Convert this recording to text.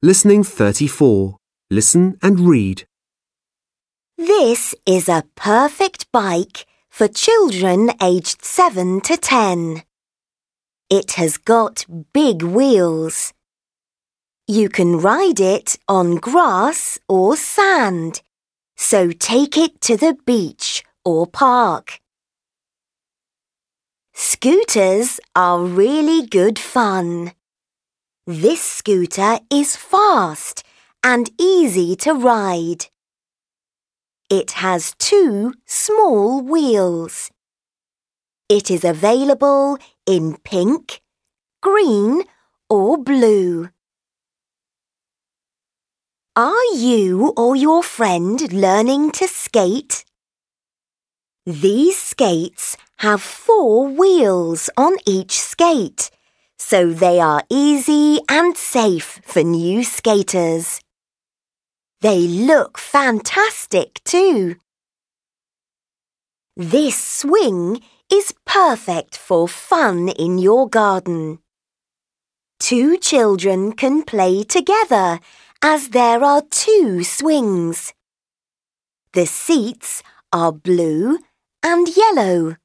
Listening 34. Listen and read. This is a perfect bike for children aged 7 to 10. It has got big wheels. You can ride it on grass or sand, so take it to the beach or park. Scooters are really good fun. This scooter is fast and easy to ride. It has 2 small wheels. It is available in pink, green or blue. Are you or your friend learning to skate? These skates have 4 wheels on each skate, so they are easy and safe for new skaters. They look fantastic too. This swing is perfect for fun in your garden. 2 children can play together as there are 2 swings. The seats are blue and yellow.